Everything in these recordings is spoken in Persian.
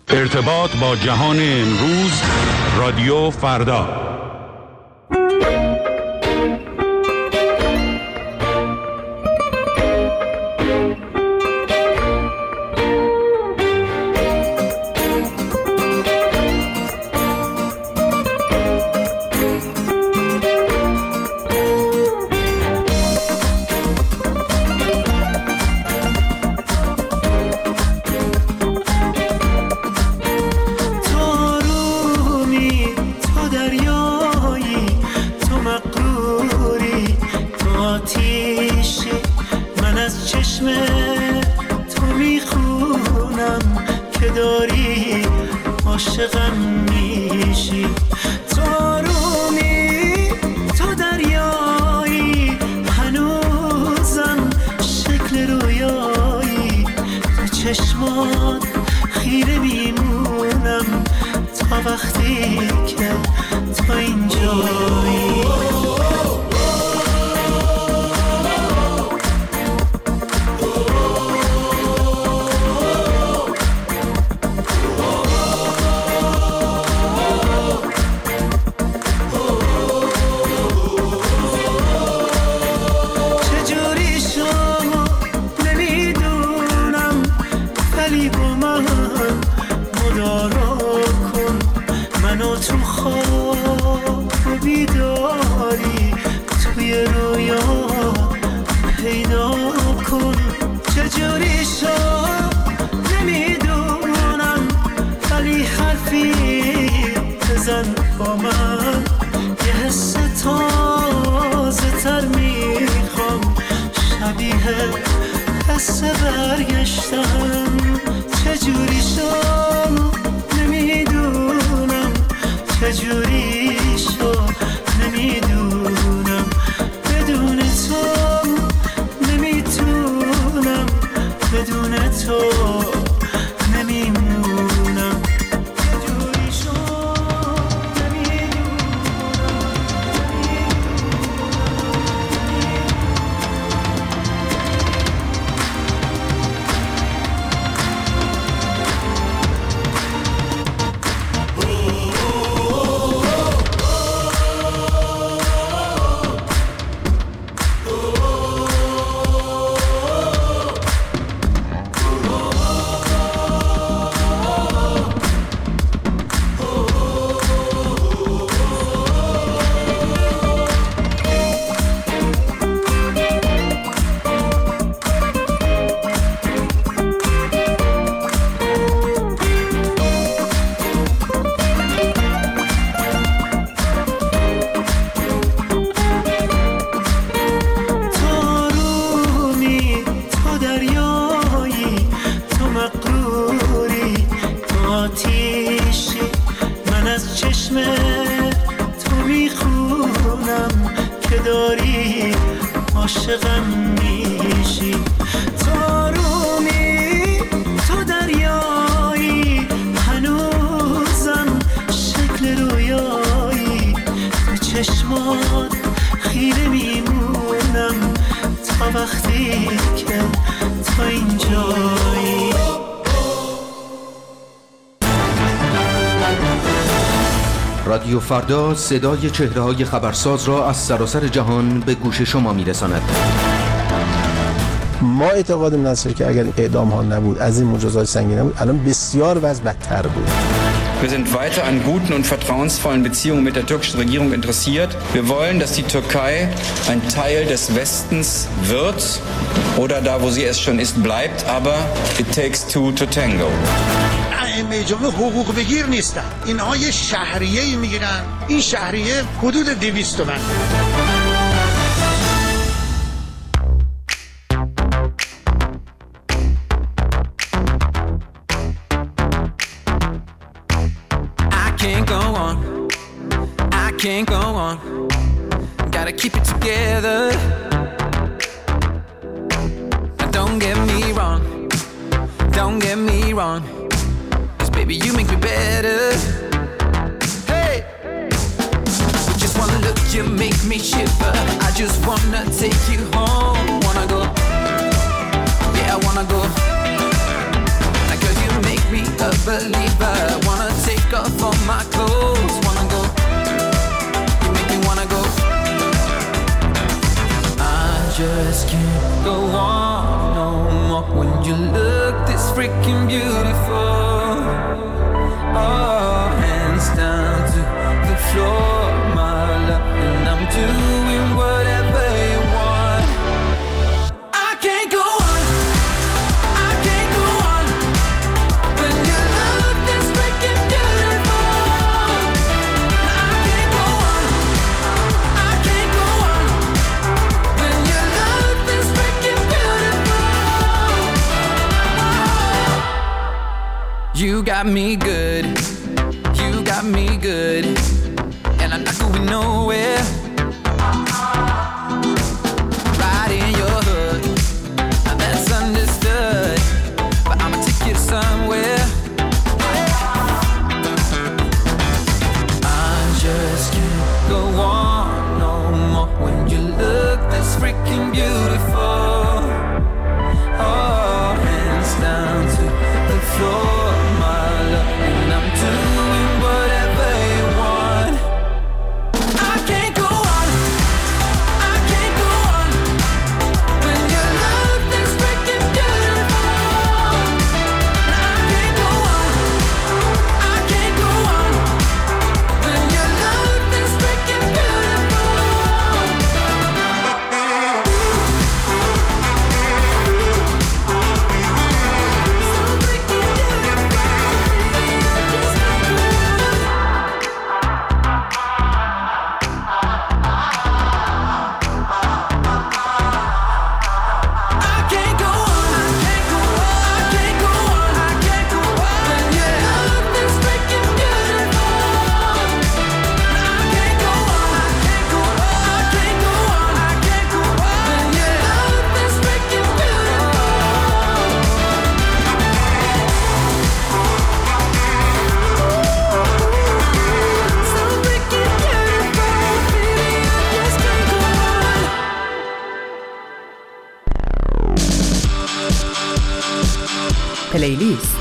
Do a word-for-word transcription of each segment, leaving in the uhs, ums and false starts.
ارتباط با جهان امروز، رادیو فردا. رادیو فردا صدای چهره‌های خبرساز را از سراسر جهان به گوش شما می‌رساند. ما اعتقادم هست که اگر اعدام ها نبود، از این مجازات سنگین نبود، الان بسیار وضع بدتر بود. Wir sind weiter an guten und vertrauensvollen Beziehungen mit der türkischen Regierung interessiert. Wir wollen, dass die Türkei ein Teil des Westens wird oder da, wo sie es schon ist, bleibt, aber it takes two to tango. ائمه جمهور حقوق بگیر نیستن. اینها یه شهریه‌ای میگیرن. این شهریه حدود دویست تومن. Can't go on, gotta keep it together. Don't get me wrong, don't get me wrong, 'cause baby you make me better. Hey, just wanna look, you make me shiver. I just wanna take you home. Wanna go, yeah I wanna go. Like 'cause you make me up believer. Wanna take off all my clothes. Wanna go, you make me wanna go. I just can't go on no more when you look this freaking beautiful. Oh, hands down to the floor, my love, and I'm doing whatever you want. I can't go on, I can't go on when you look this freaking beautiful. I can't go on, I can't go on when you look this freaking beautiful. You got me good, you got me good, and I'm not going nowhere. Right in your hood, now that's understood, but I'ma take you somewhere. I just can't go on no more when you look this freaking beautiful. Oh, hands down to the floor, my love, and I'm doing whatever you want. I can't go on, I can't go on when you look this freaking beautiful. I can't go on, I can't go on when you look this freaking beautiful. پلیلیست.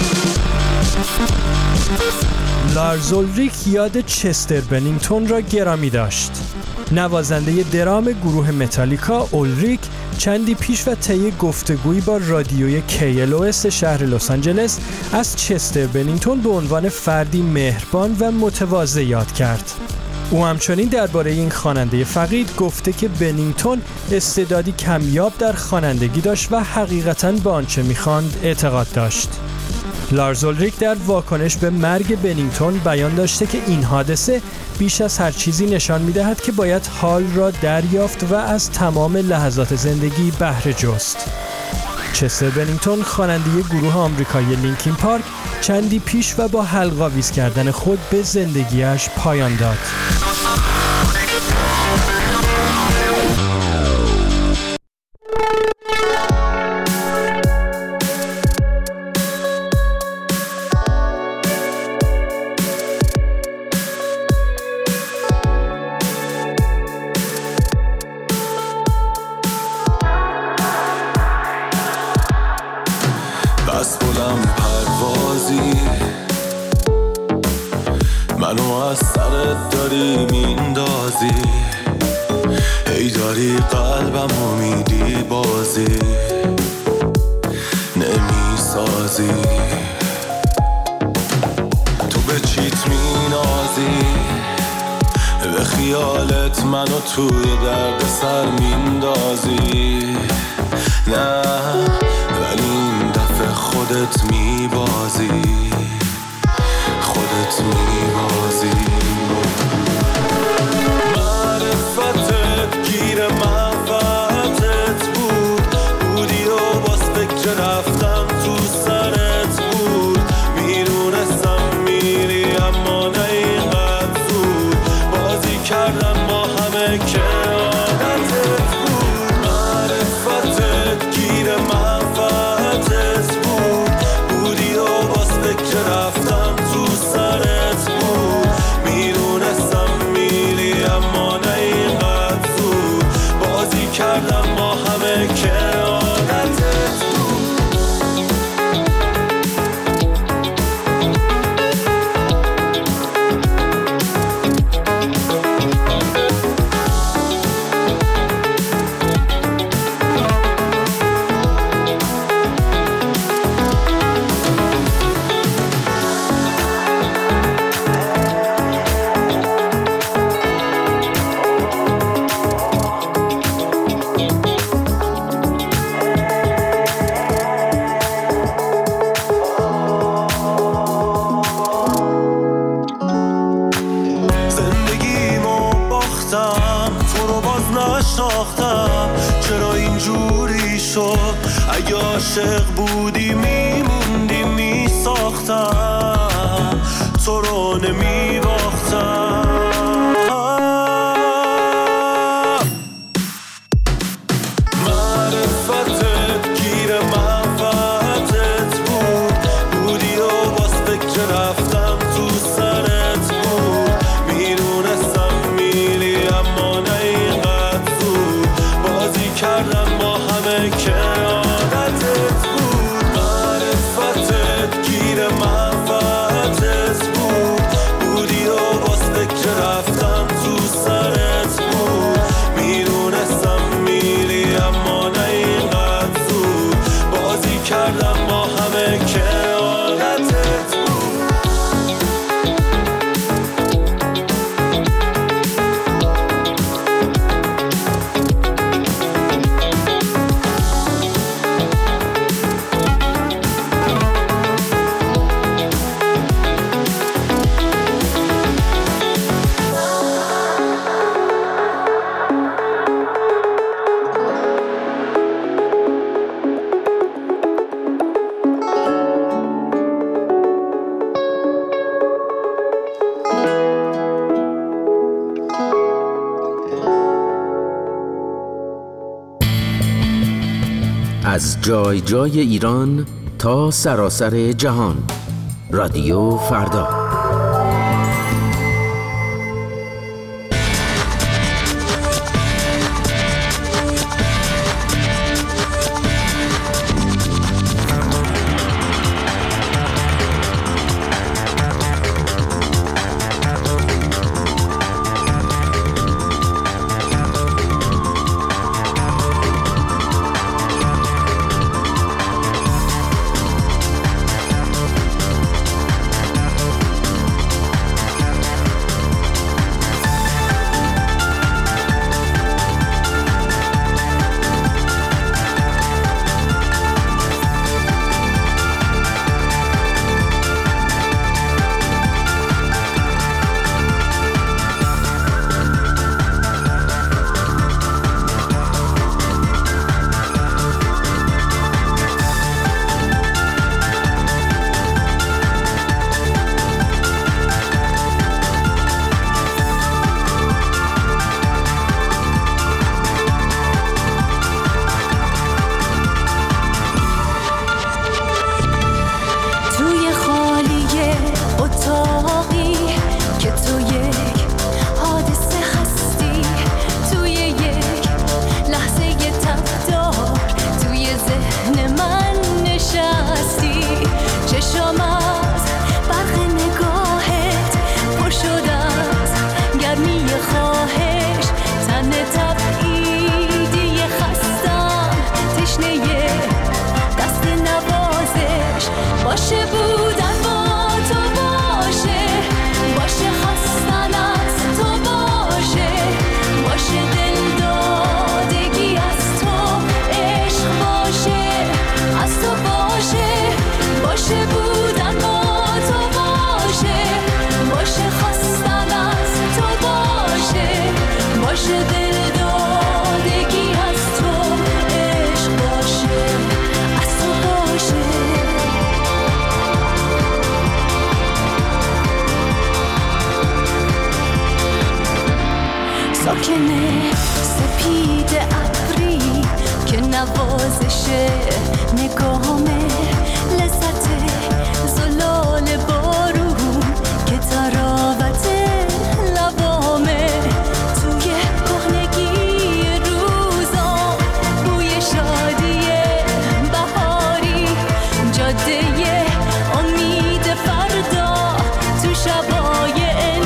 لارز اولریک یاد چستر بنینگتون را گرامی داشت. نوازنده درام گروه متالیکا، اولریک چندی پیش و طی گفتگویی با رادیوی کی ال او اس شهر لس آنجلس از چستر بنینگتون به عنوان فردی مهربان و متواضع یاد کرد. او همچنین درباره این خواننده فقید گفته که بنینگتون استعدادی کمیاب در خوانندگی داشت و حقیقتاً به آنچه می‌خواند اعتقاد داشت. لارز اولریک در واکنش به مرگ بنینگتون بیان داشته که این حادثه بیش از هر چیزی نشان می‌دهد که باید حال را دریافت و از تمام لحظات زندگی بهره جست. چستر بنینگتون خواننده گروه آمریکایی لینکین پارک چندی پیش و با حلق‌آویز کردن خود به زندگیش پایان داد. منو از سرت داری میندازی، ای داری قلبمو میدی بازی نمیسازی، تو به چیت مینازی، به خیالت منو توی درد سر میندازی، نه ولی این دفعه خودت میبازی، خودت میبازی. معرفتت گیر منفعتت بود، بودی و باز فکر رفتن تو سرت بود، میدونستم میری اما نه اینقدر زود، بازی کردم با همه که عادتت بود. معرفتت گیر منفعتت بود، بودی و باز فکر عاشق بودی میموندی میساختم تو رو نمیباختم معرفتت گیر منفعتت بود بودی و باز فکر رفتم تو سرت بود میدونستم میری اما نه اینقدر زود بازی کردم با همه که عادتت بود معرفتت گیر منفعتت بود بودی و باز فکر رفتم تو سرت بود میدونستم میری اما نه اینقدر زود بازی کردم با همه که عادتت بود از جای جای ایران تا سراسر جهان، رادیو فردا. ساکنه سپید ابری که نوازش نگاهمه لذت زلال بارون که تراوت لبامه توی کهنگی روزا بوی شادی بهاری جاده امید فردا تو شبای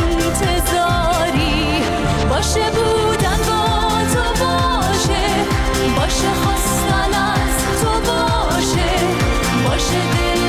انتظاری باشه بودن با تو باشه باشه خواستن از تو باشه باشه دل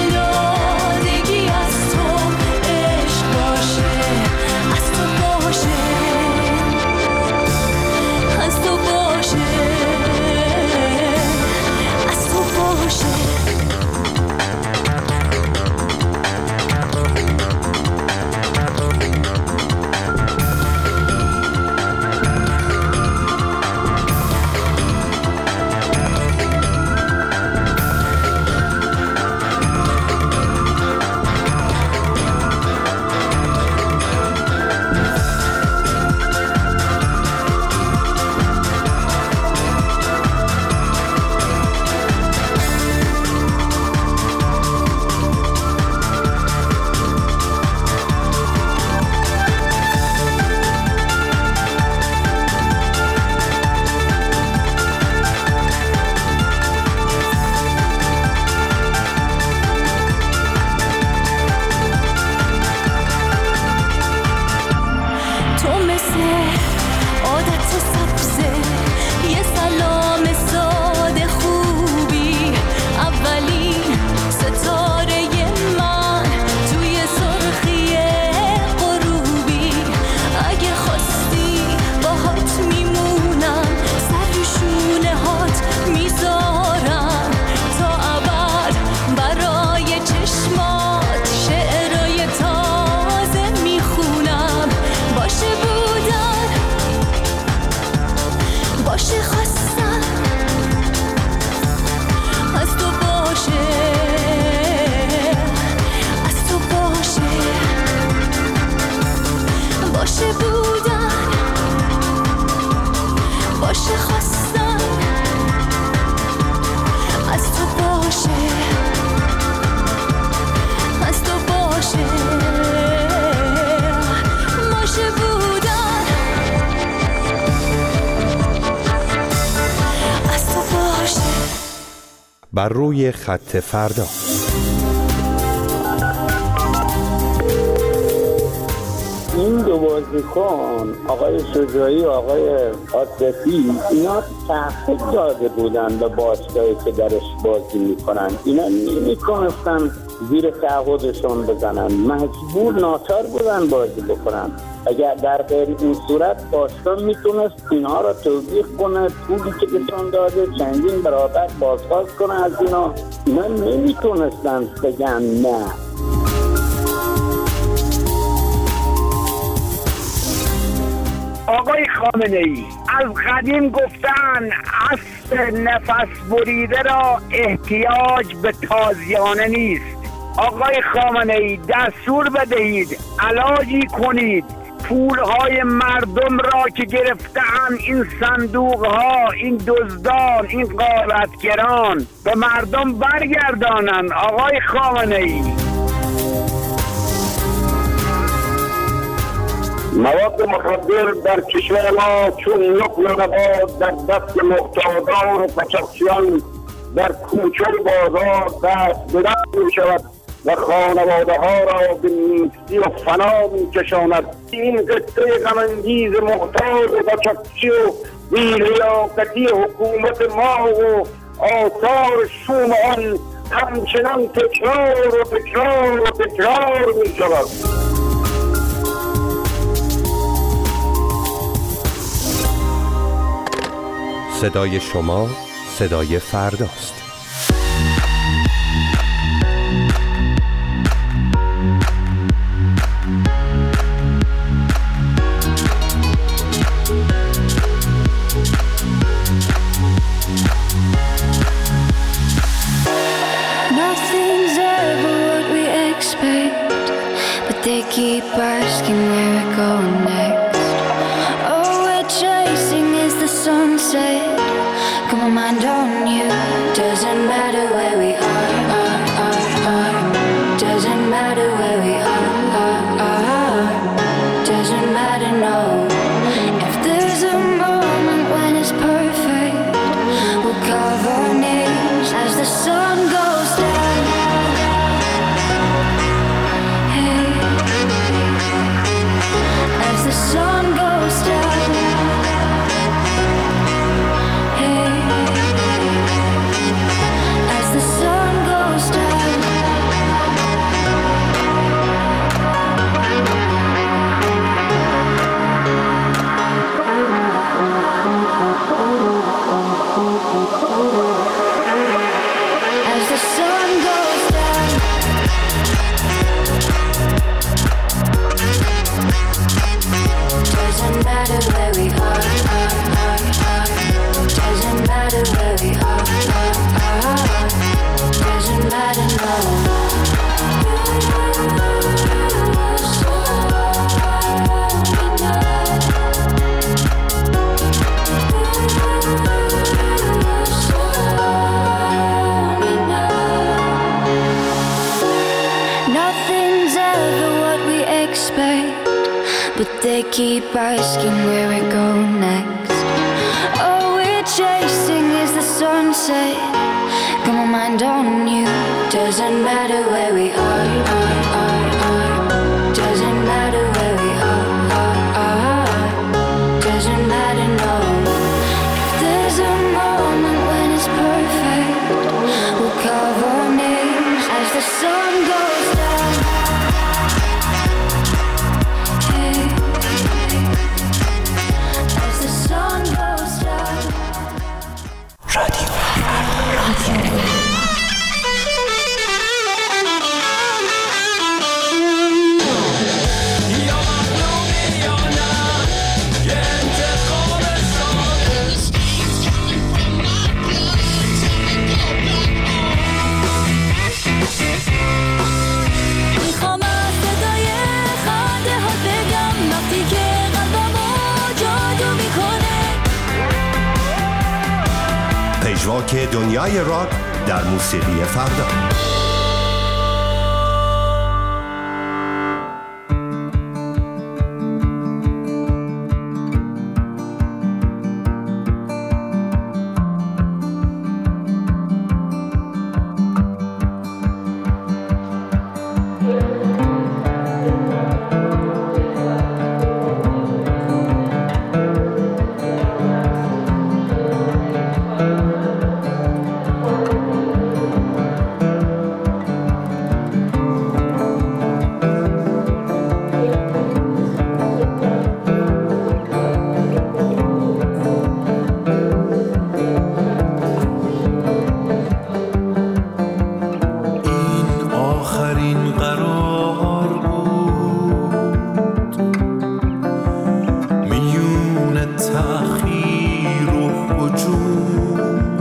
بر روی خط فردا. این دو بازیکن آقای شجاعی و آقای عاطفی اینا تحقیق داده بودن به باشگاهی که درش بازی میکنن. اینا نمی‌تونستن زیر تعهدشون بزنن، مجبور ناچار بودن بازی بکنن. اگر در غیر این صورت باشگاه میتونست اینها را توضیح کنه، پولی که بهشون داده چندین برابر بازخواست کنه از اینا. اینا نمیتونستن بگن نه. آقای خامنه ای از قدیم گفتن اسب نفس بریده را احتیاج به تازیانه نیست. آقای خامنه ای دستور بدهید، علاجی کنید، پولهای مردم را که گرفتن این صندوق ها، این دزدان، این غارتگران به مردم برگردانند. آقای خامنه ای مواد مخدر در کشور ما چون نقل نبات در دست محتاجان و قاچاقچیان در کوچه و بازار دست به دست می شود و خانواده ها را به نیستی و فنا می کشاند. این قصه غم‌انگیز محتاج و قاچاقچی و بی‌لیاقتی حکومت ما و آثار شوم آن همچنان تکرار و تکرار و تکرار می شود. صدای شما صدای فرداست. Nothing's ever what we expect, but they keep asking where we're going next. All we're chasing is the sunset. Got my mind on you. Doesn't matter where we are, are, are, are. Doesn't matter where we are, are, are. Doesn't matter, no. If there's a moment when it's perfect, we'll carve our names as the sun goes down. Hey, as the sun goes down. Hey, as the sun goes down. As the sun goes down. Doesn't matter where we are, are, are, are. Doesn't matter where we are, are, are. Doesn't matter, no. Nothing's ever what we expect, but they keep asking where we go next. All we're chasing is the sunset. Got my mind on you. Doesn't matter where we are, are, are, are. Doesn't matter where we are, are, are. Doesn't matter, no. If there's a moment when it's perfect, we'll carve our names as the sun goes down. Hey, as the sun goes down. رادیو رادیو میخوام از صدای خنده ها بگم وقتی که قلبمو جادو میکنه. پژواک دنیای راک در موسیقی فردا. قرار بود، میون تأخیر و هجوم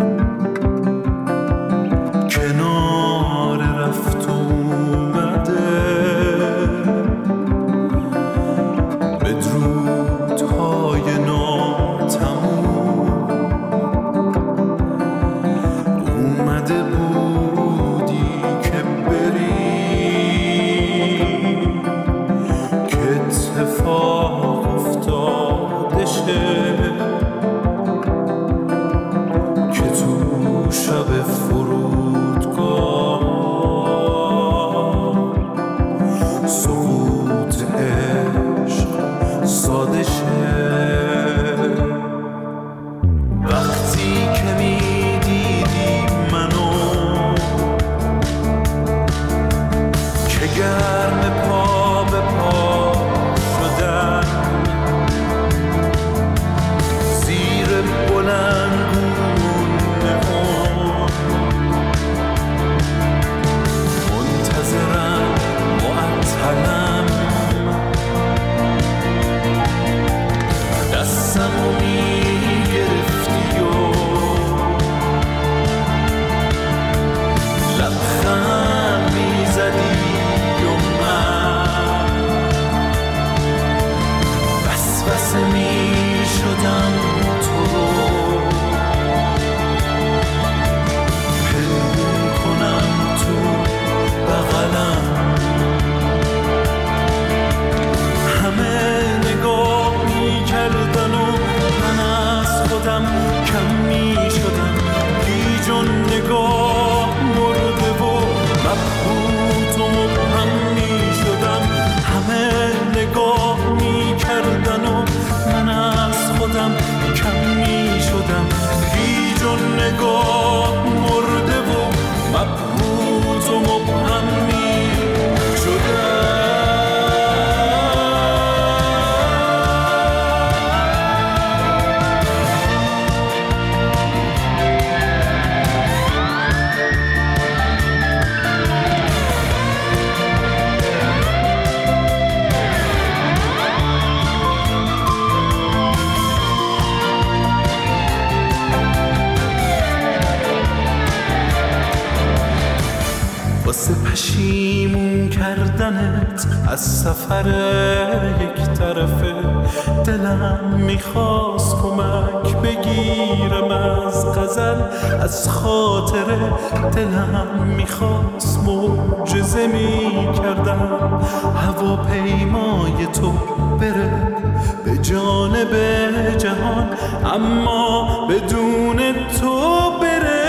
کنار رفت اومده بدرودهای ناتموم اومده بودی که بری، که اتفاق افتاده شه، که تو شب فرودگاه سقوط عشق ساده شه. وقتی که میدیدی منو که گرم پا به پا شدن زیر بلندگونه ها، منتظرم معطلم دستمو میگرفتی و لبخند میزدی و من وسوسه میشدم تو رو پنهون کنم تو بغلم. همه نگاه میکردن و من از خودم کم میشدم، بیجون نگاه مرده و مبهوت و مبهم میشدم. همه نگاه میکردن و من از خودم کم میشدم، بیجون نگاه مرده و مبهوت و مبهم میشدم. واسه پشیمون کردنت از سفر یک طرفه دلم میخواست کمک بگیرم از غزل، از خاطره دلم میخواست معجزه میکردم هواپیمای تو بره به جانب جهان، اما بدون تو بره.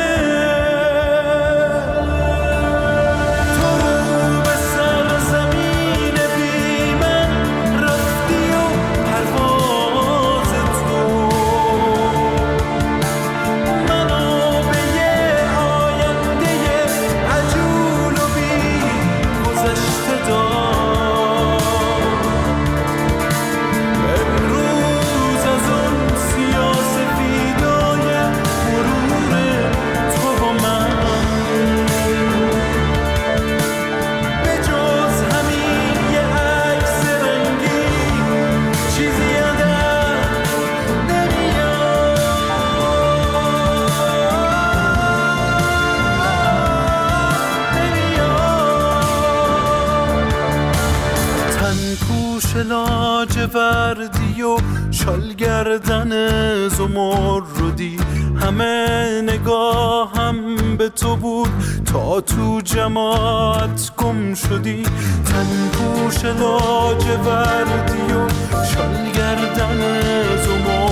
لاجوردی و شال گردن زمردی، همه نگاهم به تو بود تا تو جماعت گم شدی. تن پوش لاجوردی و شال گردن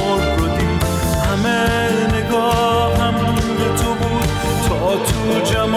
زمردی، همه نگاهم به تو بود تا تو جماعت